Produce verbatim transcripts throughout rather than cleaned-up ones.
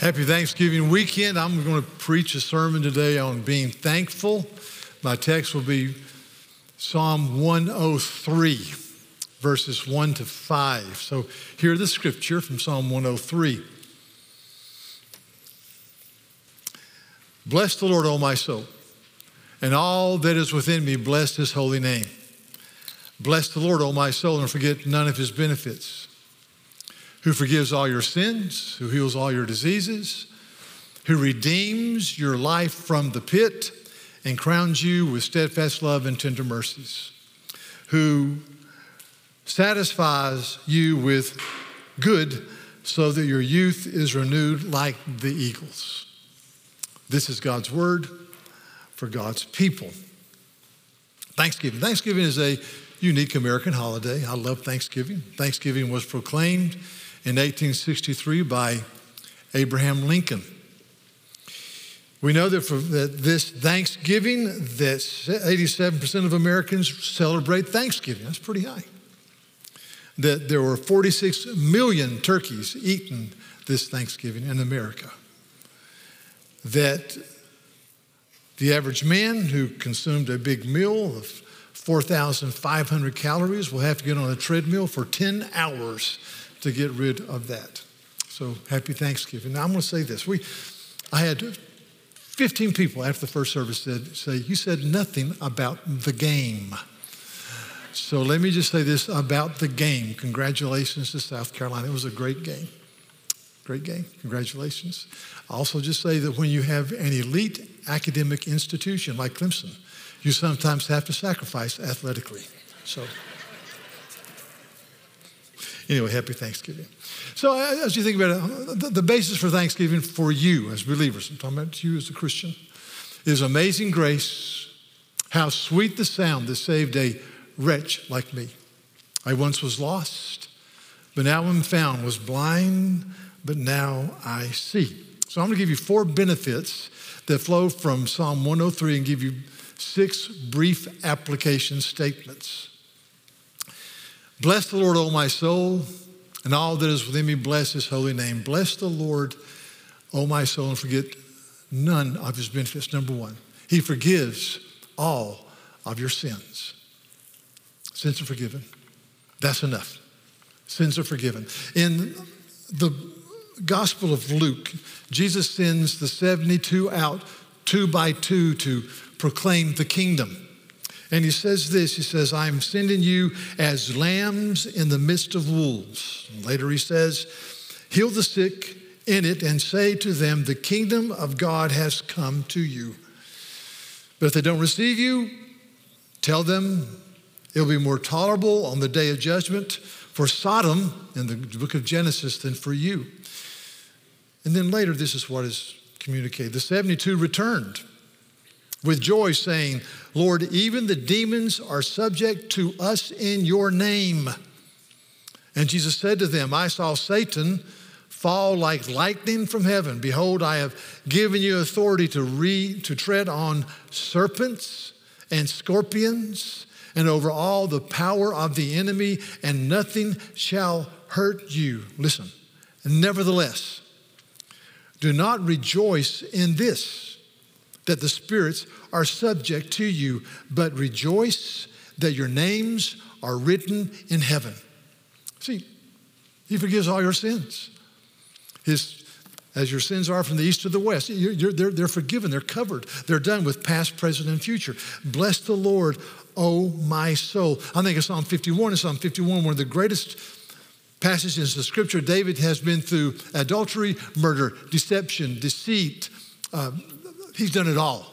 Happy Thanksgiving weekend. I'm going to preach a sermon today on being thankful. My text will be Psalm one oh three, verses one to five. So hear the scripture from Psalm one oh three. Bless the Lord, O my soul, and all that is within me, bless his holy name. Bless the Lord, O my soul, and forget none of his benefits, who forgives all your sins, who heals all your diseases, who redeems your life from the pit and crowns you with steadfast love and tender mercies, who satisfies you with good so that your youth is renewed like the eagles. This is God's word for God's people. Thanksgiving. Thanksgiving is a unique American holiday. I love Thanksgiving. Thanksgiving was proclaimed in eighteen sixty-three by Abraham Lincoln. We know that for that this Thanksgiving, that eighty-seven percent of Americans celebrate Thanksgiving. That's pretty high. That there were forty-six million turkeys eaten this Thanksgiving in America. That the average man who consumed a big meal of four thousand five hundred calories will have to get on a treadmill for ten hours to get rid of that. So happy Thanksgiving. Now I'm going to say this. We, I had fifteen people after the first service said, say, you said nothing about the game. So let me just say this about the game. Congratulations to South Carolina. It was a great game. Great game. Congratulations. I also just say that when you have an elite academic institution like Clemson, you sometimes have to sacrifice athletically. So anyway, happy Thanksgiving. So as you think about it, the, the basis for Thanksgiving for you as believers, I'm talking about you as a Christian, is amazing grace, how sweet the sound that saved a wretch like me. I once was lost, but now I'm found, was blind, but now I see. So I'm going to give you four benefits that flow from Psalm one oh three and give you six brief application statements. Bless the Lord, O my soul, and all that is within me, bless his holy name. Bless the Lord, O my soul, and forget none of his benefits. Number one, he forgives all of your sins. Sins are forgiven. That's enough. Sins are forgiven. In the Gospel of Luke, Jesus sends the seventy-two out two by two to proclaim the kingdom. And he says this, he says, I am sending you as lambs in the midst of wolves. And later he says, heal the sick in it and say to them, the kingdom of God has come to you. But if they don't receive you, tell them it'll be more tolerable on the day of judgment for Sodom in the book of Genesis than for you. And then later, this is what is communicated. The seventy-two returned with joy, saying, Lord, even the demons are subject to us in your name. And Jesus said to them, I saw Satan fall like lightning from heaven. Behold, I have given you authority to, re- to tread on serpents and scorpions and over all the power of the enemy, and nothing shall hurt you. Listen, nevertheless, do not rejoice in this, that the spirits are subject to you, but rejoice that your names are written in heaven. See, he forgives all your sins. His, as your sins are from the east to the west, you're, you're, they're, they're forgiven, they're covered, they're done with past, present, and future. Bless the Lord, O my soul. I think of Psalm fifty-one. In Psalm fifty-one, one of the greatest passages of Scripture. David has been through adultery, murder, deception, deceit. Uh, he's done it all.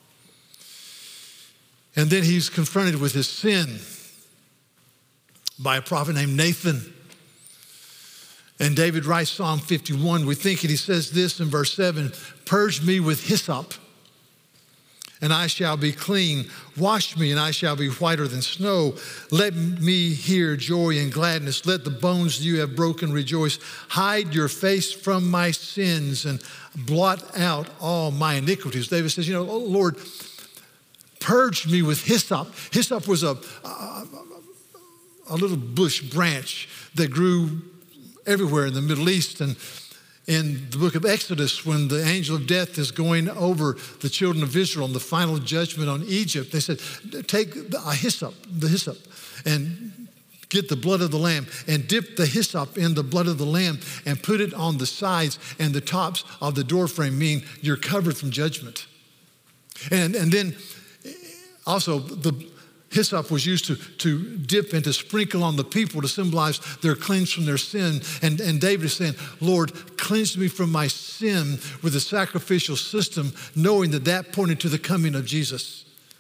And then he's confronted with his sin by a prophet named Nathan. And David writes Psalm fifty-one. We think, and he says this in verse seven, purge me with hyssop, and I shall be clean. Wash me, and I shall be whiter than snow. Let me hear joy and gladness. Let the bones you have broken rejoice. Hide your face from my sins and blot out all my iniquities. David says, you know, oh Lord, purge me with hyssop. Hyssop was a, a, a little bush branch that grew everywhere in the Middle East. And in the book of Exodus, when the angel of death is going over the children of Israel on the final judgment on Egypt, they said, take a hyssop, the hyssop, and get the blood of the lamb and dip the hyssop in the blood of the lamb and put it on the sides and the tops of the doorframe, meaning you're covered from judgment. And, and then also the hyssop was used to, to dip and to sprinkle on the people to symbolize they're cleansed from their sin. And, and David is saying, Lord, cleanse me from my sin with the sacrificial system, knowing that that pointed to the coming of Jesus.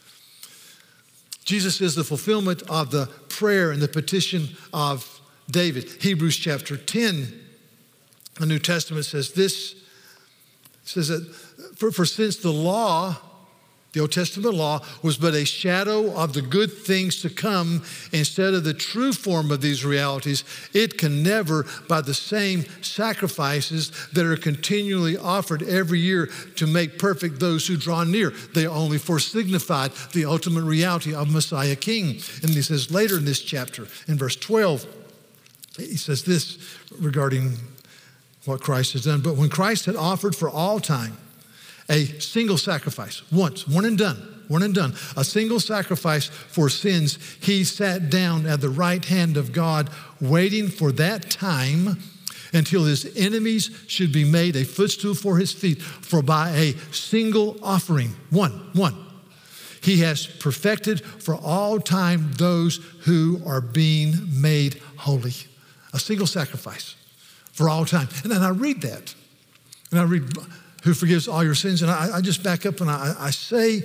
Jesus is the fulfillment of the prayer and the petition of David. Hebrews chapter ten, the New Testament says this, it says that for, for since the law, the Old Testament law, was but a shadow of the good things to come instead of the true form of these realities, it can never, by the same sacrifices that are continually offered every year to make perfect those who draw near. They only foresignified the ultimate reality of Messiah King. And he says later in this chapter, in verse twelve, he says this regarding what Christ has done. But when Christ had offered for all time a single sacrifice, once, one and done, one and done, a single sacrifice for sins, he sat down at the right hand of God, waiting for that time until his enemies should be made a footstool for his feet. For by a single offering, one, one, he has perfected for all time those who are being made holy. A single sacrifice for all time. And then I read that, and I read, who forgives all your sins. And I, I just back up and I, I say,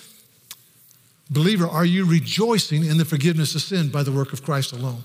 believer, are you rejoicing in the forgiveness of sin by the work of Christ alone?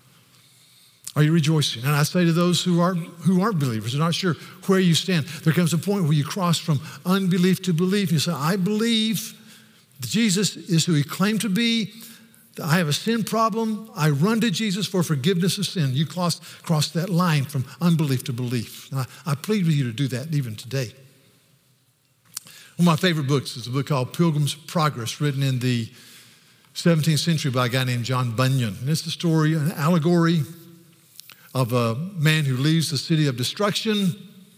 Are you rejoicing? And I say to those who aren't, who aren't believers, are not sure where you stand, there comes a point where you cross from unbelief to belief. You say, I believe that Jesus is who he claimed to be. I have a sin problem. I run to Jesus for forgiveness of sin. You cross, cross that line from unbelief to belief. And I, I plead with you to do that even today. One of my favorite books is a book called Pilgrim's Progress, written in the seventeenth century by a guy named John Bunyan. And it's the story, an allegory of a man who leaves the city of destruction.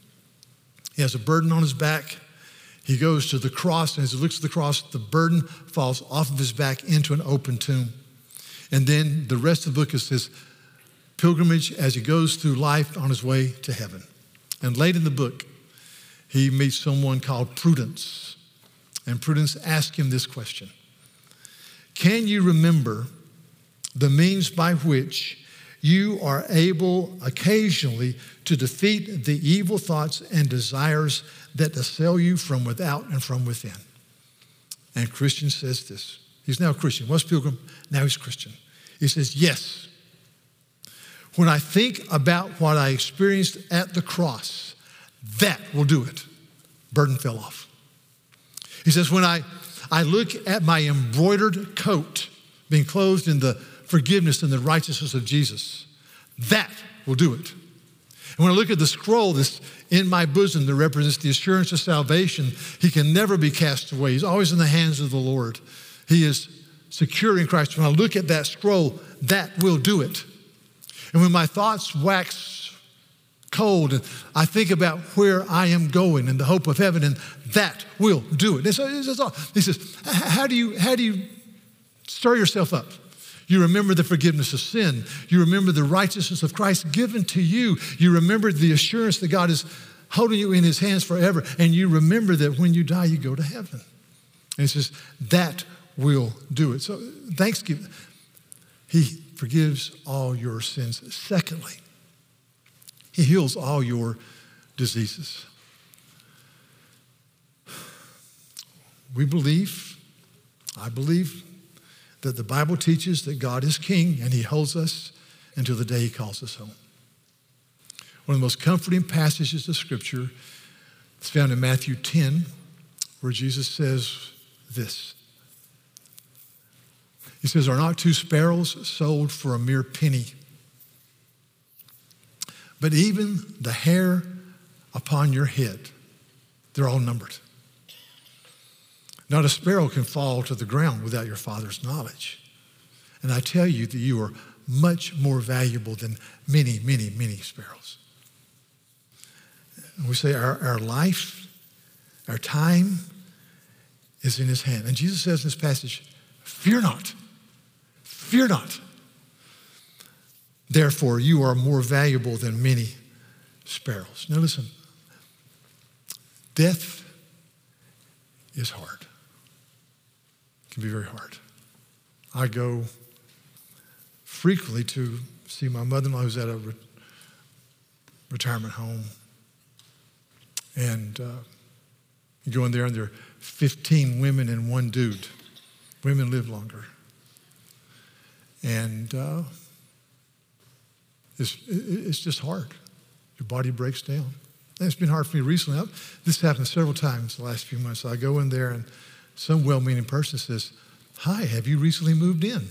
He has a burden on his back. He goes to the cross, and as he looks at the cross, the burden falls off of his back into an open tomb. And then the rest of the book is his pilgrimage as he goes through life on his way to heaven. And late in the book, he meets someone called Prudence. And Prudence asks him this question: can you remember the means by which you are able occasionally to defeat the evil thoughts and desires that assail you from without and from within? And Christian says this. He's now a Christian. Was Pilgrim, now he's Christian. He says, yes. When I think about what I experienced at the cross, that will do it. Burden fell off. He says, when I, I look at my embroidered coat being clothed in the forgiveness and the righteousness of Jesus, that will do it. And when I look at the scroll that's in my bosom that represents the assurance of salvation, he can never be cast away. He's always in the hands of the Lord. He is secure in Christ. When I look at that scroll, that will do it. And when my thoughts wax cold and I think about where I am going and the hope of heaven, and that will do it. And so he says, how do you, how do you stir yourself up? You remember the forgiveness of sin. You remember the righteousness of Christ given to you. You remember the assurance that God is holding you in his hands forever. And you remember that when you die, you go to heaven. And he says, that will do it. So Thanksgiving, he forgives all your sins. Secondly, he heals all your diseases. We believe, I believe, that the Bible teaches that God is king and he holds us until the day he calls us home. One of the most comforting passages of Scripture is found in Matthew ten, where Jesus says this. He says, are not two sparrows sold for a mere penny? But even the hair upon your head, they're all numbered. Not a sparrow can fall to the ground without your Father's knowledge. And I tell you that you are much more valuable than many, many, many sparrows. And we say our, our life, our time is in his hand. And Jesus says in this passage, fear not, fear not. Therefore, you are more valuable than many sparrows. Now listen, death is hard. It can be very hard. I go frequently to see my mother-in-law who's at a re- retirement home. And uh, you go in there and there are fifteen women and one dude. Women live longer. And uh, it's, it's just hard. Your body breaks down. And it's been hard for me recently. I've, this happened several times the last few months. I go in there and some well-meaning person says, hi, have you recently moved in?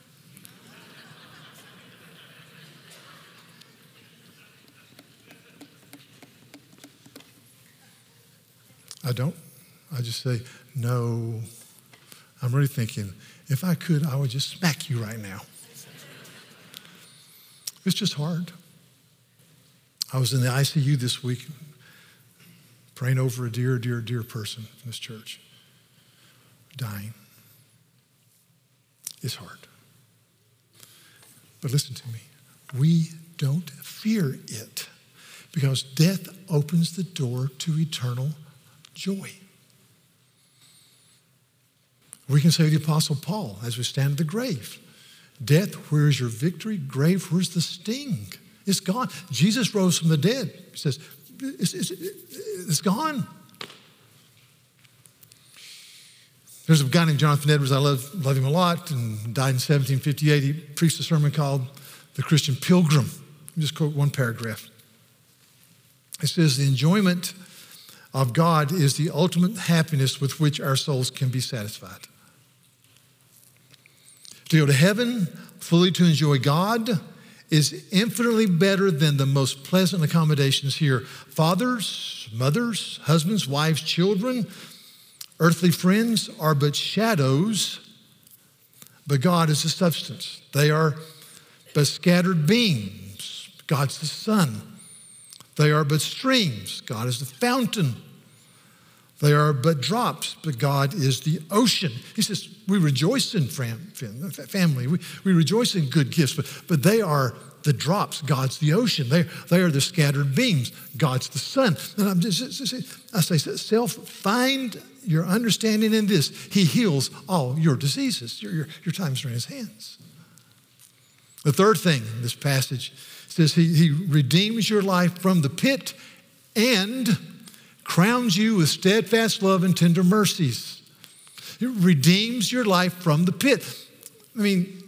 I don't. I just say, no. I'm really thinking, if I could, I would just smack you right now. It's just hard. I was in the I C U this week praying over a dear, dear, dear person in this church, dying. It's hard. But listen to me. We don't fear it because death opens the door to eternal joy. We can say with the Apostle Paul as we stand at the grave, death, where is your victory? Grave, where's the sting? It's gone. Jesus rose from the dead. He says, it's, it's, it's gone. There's a guy named Jonathan Edwards. I love, love him a lot, and died in seventeen fifty-eight. He preached a sermon called The Christian Pilgrim. Let me just quote one paragraph. It says, the enjoyment of God is the ultimate happiness with which our souls can be satisfied. To go to heaven, fully to enjoy God, is infinitely better than the most pleasant accommodations here. Fathers, mothers, husbands, wives, children, earthly friends are but shadows, but God is the substance. They are but scattered beams. God's the sun. They are but streams. God is the fountain. They are but drops, but God is the ocean. He says, we rejoice in fam- family. We, we rejoice in good gifts, but, but they are the drops. God's the ocean. They, they are the scattered beams. God's the sun. And I'm just, just, just I say, self, find your understanding in this. He heals all your diseases. Your, your, your times are in his hands. The third thing in this passage says he, he redeems your life from the pit and crowns you with steadfast love and tender mercies. He redeems your life from the pit. I mean,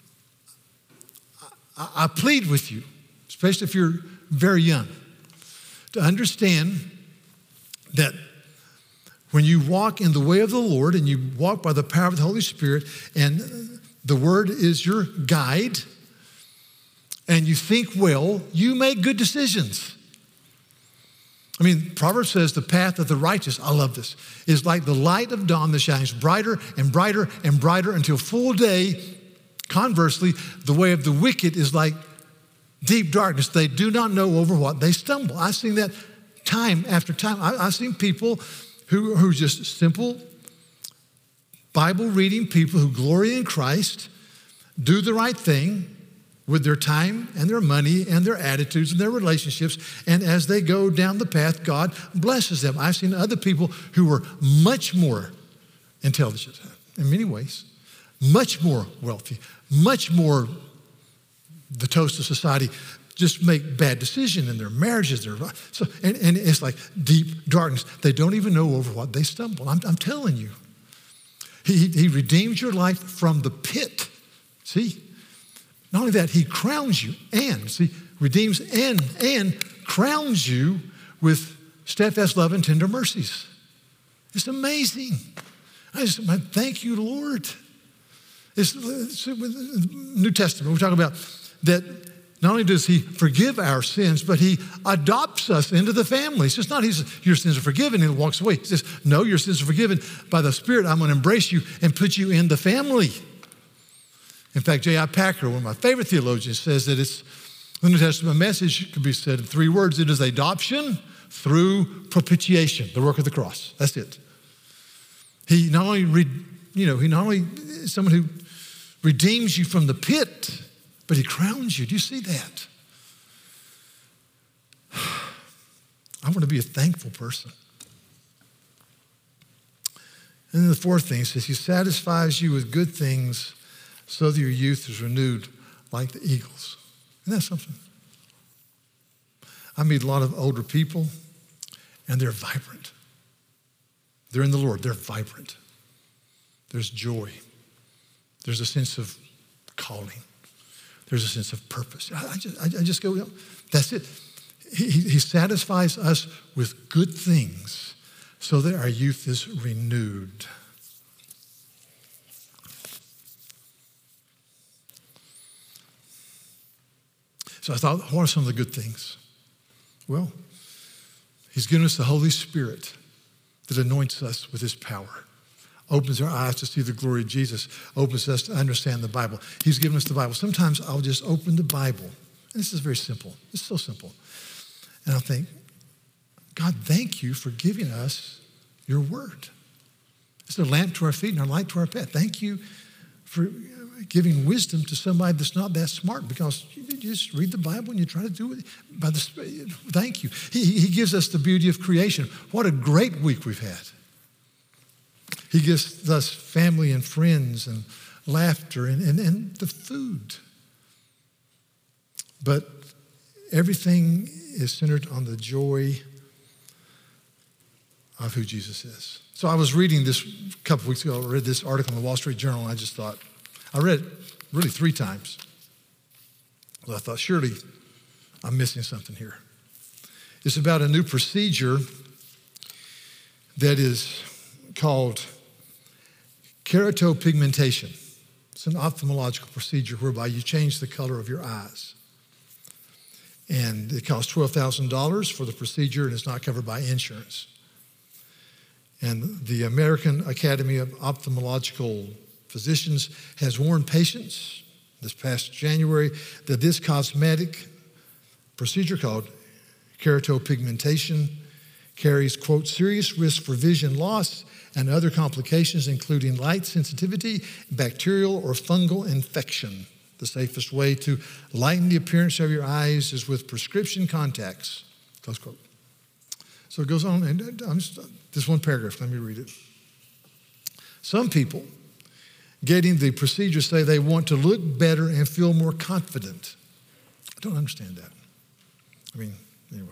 I, I plead with you, especially if you're very young, to understand that when you walk in the way of the Lord and you walk by the power of the Holy Spirit and the Word is your guide and you think well, you make good decisions. I mean, Proverbs says the path of the righteous, I love this, is like the light of dawn that shines brighter and brighter and brighter until full day. Conversely, the way of the wicked is like deep darkness. They do not know over what they stumble. I've seen that time after time. I, I've seen people who, who are just simple Bible reading people who glory in Christ, do the right thing with their time and their money and their attitudes and their relationships. And as they go down the path, God blesses them. I've seen other people who were much more intelligent in many ways, much more wealthy, much more the toast of society, just make bad decisions in their marriages. Their, so, and, and it's like deep darkness. They don't even know over what they stumble. I'm, I'm telling you. He, he redeems your life from the pit. See? Not only that, he crowns you and, see, redeems and, and crowns you with steadfast love and tender mercies. It's amazing. I just I thank you, Lord. It's, it's New Testament. We talk about that not only does he forgive our sins, but he adopts us into the family. It's just not he says, your sins are forgiven, and he walks away. He says, no, your sins are forgiven. By the Spirit, I'm going to embrace you and put you in the family. In fact, J I Packer, one of my favorite theologians, says that it's the New Testament message could be said in three words. It is adoption, through propitiation, the work of the cross. That's it. He not only, re, you know, he not only is someone who redeems you from the pit, but he crowns you. Do you see that? I want to be a thankful person. And then the fourth thing says, he satisfies you with good things so that your youth is renewed like the eagles. Isn't that something? I meet a lot of older people, and they're vibrant. They're in the Lord. They're vibrant. There's joy. There's a sense of calling. There's a sense of purpose. I, I, just, I, I just go, that's it. He, he satisfies us with good things so that our youth is renewed. So I thought, what are some of the good things? Well, he's given us the Holy Spirit that anoints us with his power, opens our eyes to see the glory of Jesus, opens us to understand the Bible. He's given us the Bible. Sometimes I'll just open the Bible, and this is very simple. It's so simple. And I'll think, God, thank you for giving us your word. It's a lamp to our feet and a light to our path. Thank you for giving wisdom to somebody that's not that smart, because you just read the Bible and you try to do it by the Spirit. Thank you. He, he gives us the beauty of creation. What a great week we've had. He gives us family and friends and laughter and, and, and the food. But everything is centered on the joy of who Jesus is. So I was reading this a couple weeks ago. I read this article in the Wall Street Journal, and I just thought, I read it really three times. Well, I thought, surely I'm missing something here. It's about a new procedure that is called keratopigmentation. It's an ophthalmological procedure whereby you change the color of your eyes. And it costs twelve thousand dollars for the procedure, and it's not covered by insurance. And the American Academy of Ophthalmological Physicians has warned patients this past January that this cosmetic procedure called keratopigmentation carries, quote, serious risk for vision loss and other complications, including light sensitivity, bacterial or fungal infection. The safest way to lighten the appearance of your eyes is with prescription contacts, close quote. So it goes on, and I'm just, this one paragraph, let me read it. Some people getting the procedure say they want to look better and feel more confident. I don't understand that. I mean, anyway.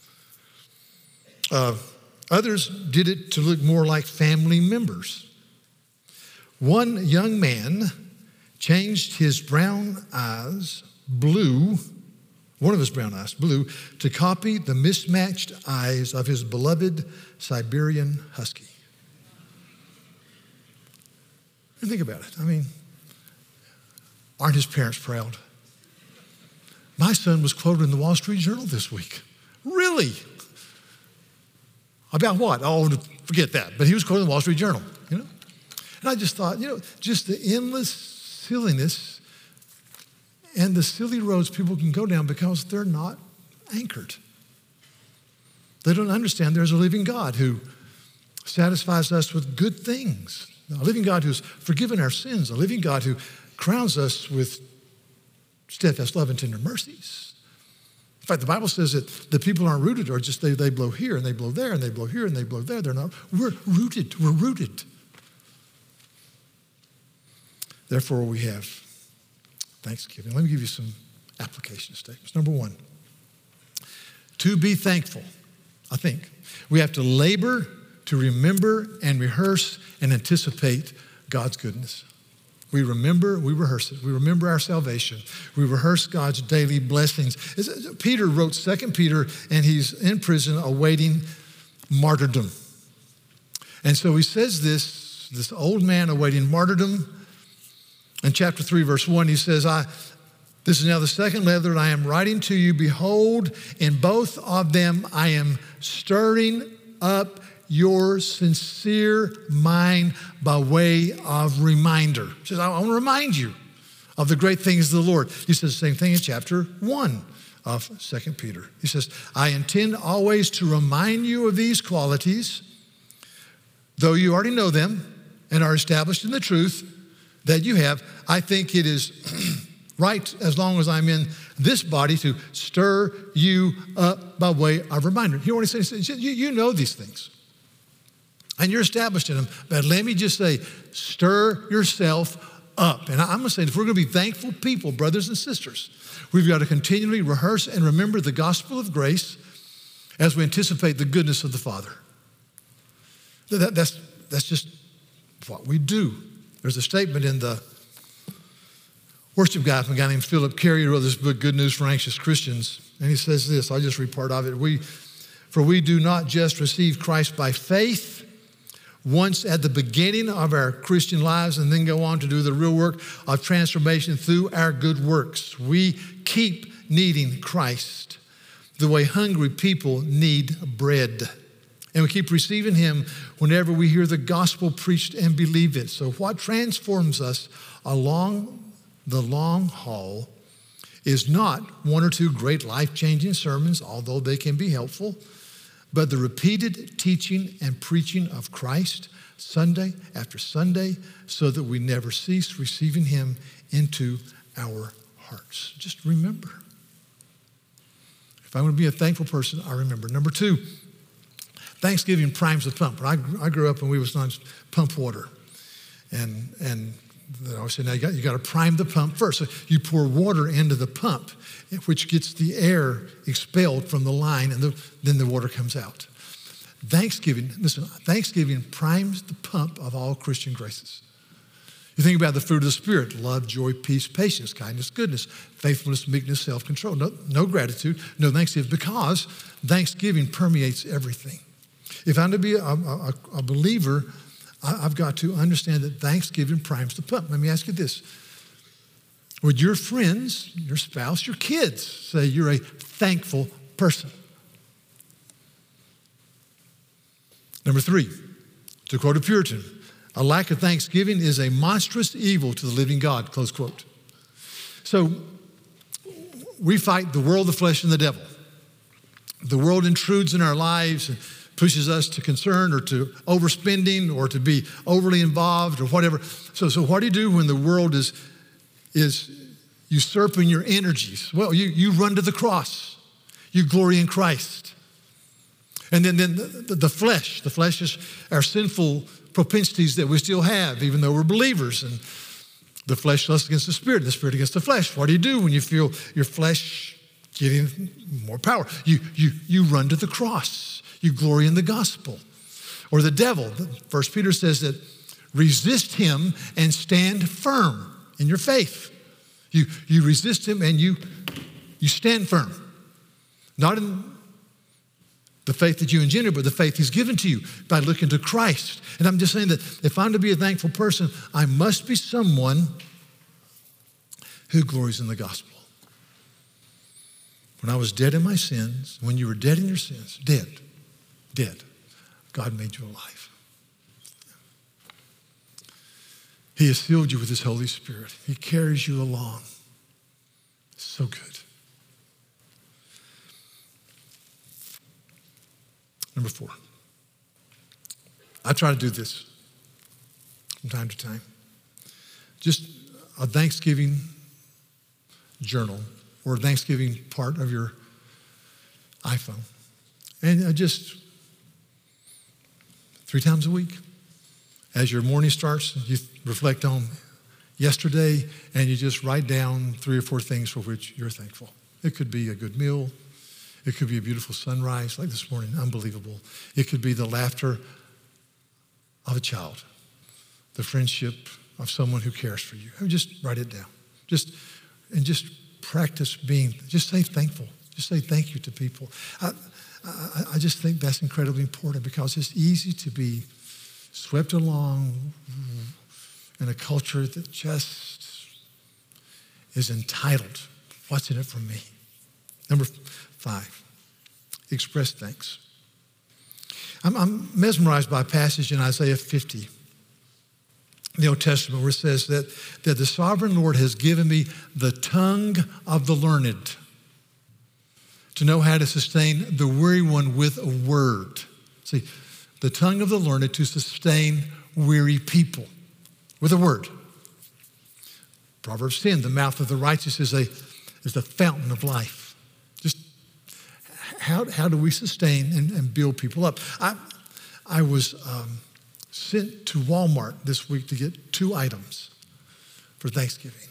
Uh, others did it to look more like family members. One young man changed his brown eyes blue, one of his brown eyes blue, to copy the mismatched eyes of his beloved Siberian husky. And think about it. I mean, aren't his parents proud? My son was quoted in the Wall Street Journal this week. Really? About what? Oh, forget that. But he was quoted in the Wall Street Journal, you know? And I just thought, you know, just the endless silliness and the silly roads people can go down because they're not anchored. They don't understand there's a living God who satisfies us with good things. A living God who's forgiven our sins, a living God who crowns us with steadfast love and tender mercies. In fact, the Bible says that the people aren't rooted, or just they, they blow here and they blow there and they blow here and they blow there. They're not. We're rooted. We're rooted. Therefore, we have thanksgiving. Let me give you some application statements. Number one, to be thankful, I think we have to labor to remember and rehearse and anticipate God's goodness. We remember, we rehearse it. We remember our salvation. We rehearse God's daily blessings. Peter wrote Second Peter, and he's in prison awaiting martyrdom. And so he says this, this old man awaiting martyrdom. In chapter three, verse one, he says, I, this is now the second letter that I am writing to you. Behold, in both of them I am stirring up your sincere mind by way of reminder. He says, I want to remind you of the great things of the Lord. He says the same thing in chapter one of Second Peter. He says, I intend always to remind you of these qualities, though you already know them and are established in the truth that you have. I think it is right, as long as I'm in this body, to stir you up by way of reminder. Hear what he says? He says, you, you know these things, and you're established in them. But let me just say, stir yourself up. And I'm going to say, if we're going to be thankful people, brothers and sisters, we've got to continually rehearse and remember the gospel of grace as we anticipate the goodness of the Father. That, that's, that's just what we do. There's a statement in the worship guide from a guy named Philip Carey, who wrote this book, Good News for Anxious Christians. And he says this, I'll just read part of it. We, for we do not just receive Christ by faith once at the beginning of our Christian lives and then go on to do the real work of transformation through our good works. We keep needing Christ the way hungry people need bread. And we keep receiving him whenever we hear the gospel preached and believe it. So what transforms us along the long haul is not one or two great life-changing sermons, although they can be helpful, but the repeated teaching and preaching of Christ Sunday after Sunday so that we never cease receiving him into our hearts. Just remember. If I'm going to be a thankful person, I remember. Number two, Thanksgiving primes the pump. When I, I grew up and we was on pump water. And, and I always say, now you got, you got to prime the pump first. So you pour water into the pump, which gets the air expelled from the line, and the, then the water comes out. Thanksgiving, listen, Thanksgiving primes the pump of all Christian graces. You think about the fruit of the Spirit: love, joy, peace, patience, kindness, goodness, faithfulness, meekness, self-control. No, no gratitude, no thanksgiving, because Thanksgiving permeates everything. If I'm to be a, a, a believer, I've got to understand that Thanksgiving primes the pump. Let me ask you this. Would your friends, your spouse, your kids say you're a thankful person? Number three, to quote a Puritan, a lack of thanksgiving is a monstrous evil to the living God, close quote. So we fight the world, the flesh, and the devil. The world intrudes in our lives and pushes us to concern or to overspending or to be overly involved or whatever. So, so what do you do when the world is, is usurping your energies? Well, you, you run to the cross. You glory in Christ. And then, then the, the, the flesh, the flesh is our sinful propensities that we still have, even though we're believers. And the flesh lusts against the spirit, the spirit against the flesh. What do you do when you feel your flesh getting more power? You, you, you run to the cross. You glory in the gospel. Or the devil. First Peter says that resist him and stand firm in your faith. You, you resist him and you, you stand firm. Not in the faith that you engender, but the faith he's given to you by looking to Christ. And I'm just saying that if I'm to be a thankful person, I must be someone who glories in the gospel. When I was dead in my sins, when you were dead in your sins, dead, dead, God made you alive. He has filled you with his Holy Spirit. He carries you along. So good. Number four, I try to do this from time to time. Just a Thanksgiving journal or a Thanksgiving part of your iPhone. And I just, three times a week, as your morning starts, you reflect on yesterday and you just write down three or four things for which you're thankful. It could be a good meal. It could be a beautiful sunrise like this morning, unbelievable. It could be the laughter of a child, the friendship of someone who cares for you. Just write it down. Just and just practice being, just say thankful. Just say thank you to people. I, I, I just think that's incredibly important because it's easy to be swept along in a culture that just is entitled. What's in it for me? Number five, express thanks. I'm, I'm mesmerized by a passage in Isaiah fifty, in the Old Testament, where it says that, that the sovereign Lord has given me the tongue of the learned. to know how to sustain the weary one with a word. See, the tongue of the learned to sustain weary people with a word. Proverbs ten, the mouth of the righteous is a is the fountain of life. Just how, how do we sustain and, and build people up? I, I was um, sent to Walmart this week to get two items for Thanksgiving.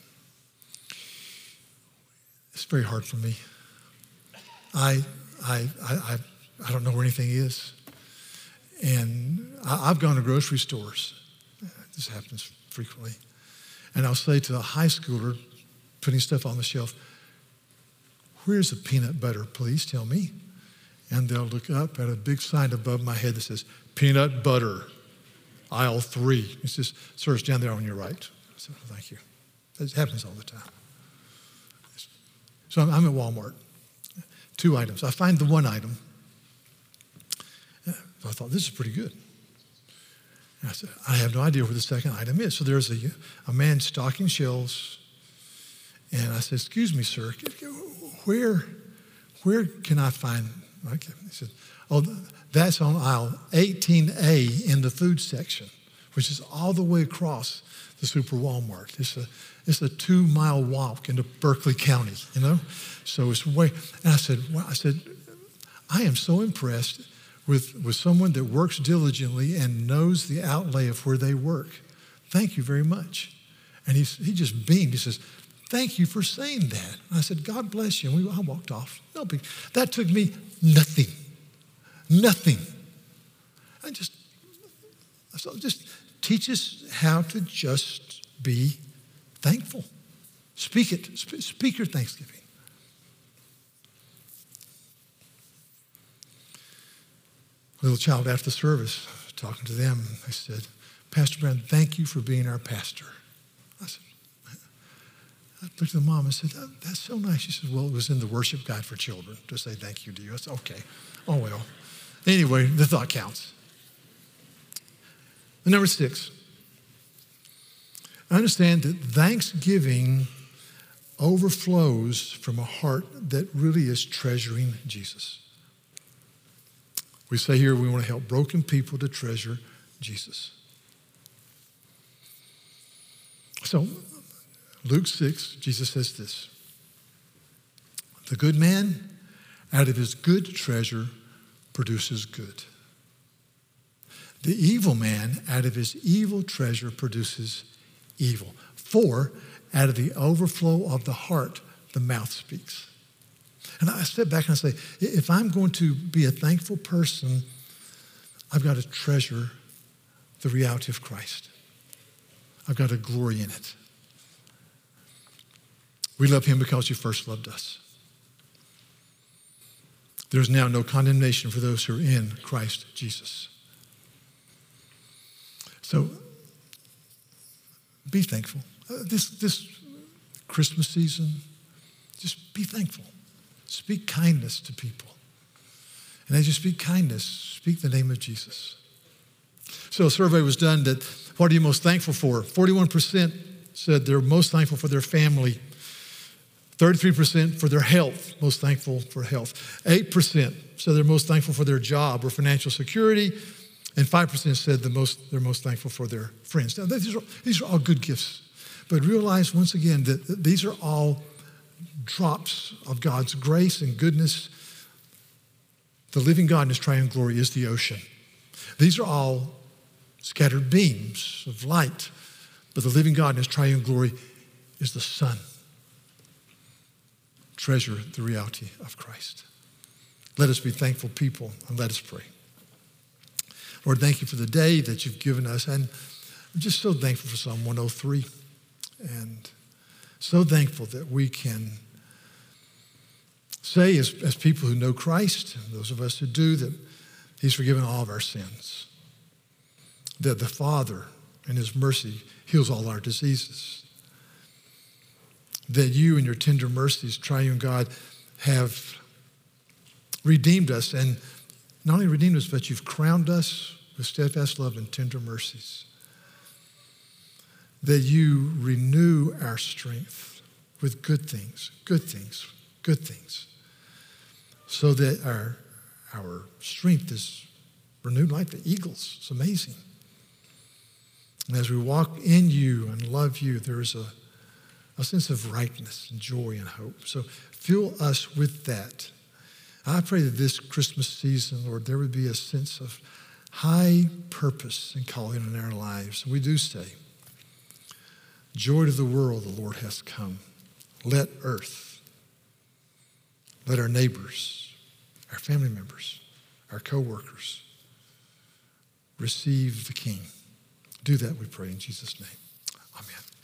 It's very hard for me. I, I, I, I don't know where anything is. And I, I've gone to grocery stores. This happens frequently. And I'll say to a high schooler putting stuff on the shelf, "Where's the peanut butter, please tell me?" And they'll look up at a big sign above my head that says, "Peanut butter, aisle three." It says, "Sir, it's down there on your right." I said, "Oh, thank you." It happens all the time. So I'm, I'm at Walmart. Two items. I find the one item. So I thought, this is pretty good. And I said, I have no idea where the second item is. So there's a, a man stocking shelves. And I said, "Excuse me, sir, where, where can I find?" Okay. He said, "Oh, that's on aisle eighteen A in the food section, which is all the way across the Super Walmart. It's a, it's a two-mile walk into Berkeley County, you know? So it's way," and I said, well, I said, I am so impressed with, with someone that works diligently and knows the outlay of where they work. Thank you very much. And he's, he just beamed. He says, "Thank you for saying that." And I said, "God bless you." And we, I walked off. No big. That took me nothing. Nothing. I just, so just teach us how to just be thankful. Speak it. Speak your thanksgiving. A little child after the service, talking to them, I said, "Pastor Brown, thank you for being our pastor." I said, I looked at the mom and said, "Oh, that's so nice." She said, "Well, it was in the worship guide for children to say thank you to you." I said, "Okay. Oh, well." Anyway, the thought counts. And number six, I understand that thanksgiving overflows from a heart that really is treasuring Jesus. We say here we want to help broken people to treasure Jesus. So, Luke six, Jesus says this: "The good man out of his good treasure produces good. The evil man out of his evil treasure produces evil. For out of the overflow of the heart, the mouth speaks." And I step back and I say, if I'm going to be a thankful person, I've got to treasure the reality of Christ. I've got to glory in it. We love him because he first loved us. There's now no condemnation for those who are in Christ Jesus. So be thankful. Uh, this, this Christmas season, just be thankful. Speak kindness to people. And as you speak kindness, speak the name of Jesus. So a survey was done that, what are you most thankful for? forty-one percent said they're most thankful for their family. thirty-three percent for their health, most thankful for health. eight percent said they're most thankful for their job or financial security. And five percent said the most, they're most thankful for their friends. Now, these are, these are all good gifts. But realize once again that these are all drops of God's grace and goodness. The living God in his triune glory is the ocean. These are all scattered beams of light. But the living God in his triune glory is the sun. Treasure the reality of Christ. Let us be thankful people, and let us pray. Lord, thank you for the day that you've given us. And I'm just so thankful for Psalm one oh three. And so thankful that we can say as, as people who know Christ, and those of us who do, that he's forgiven all of our sins. That the Father in his mercy heals all our diseases. That you in your tender mercies, triune God, have redeemed us. And not only redeemed us, but you've crowned us with steadfast love and tender mercies. That you renew our strength with good things, good things, good things. so that our, our strength is renewed like the eagles. It's amazing. And as we walk in you and love you, there is a, a sense of rightness and joy and hope. So fill us with that. I pray that this Christmas season, Lord, there would be a sense of high purpose and calling in our lives. We do say, joy to the world, the Lord has come. Let earth, let our neighbors, our family members, our co-workers receive the King. Do that, we pray in Jesus' name. Amen.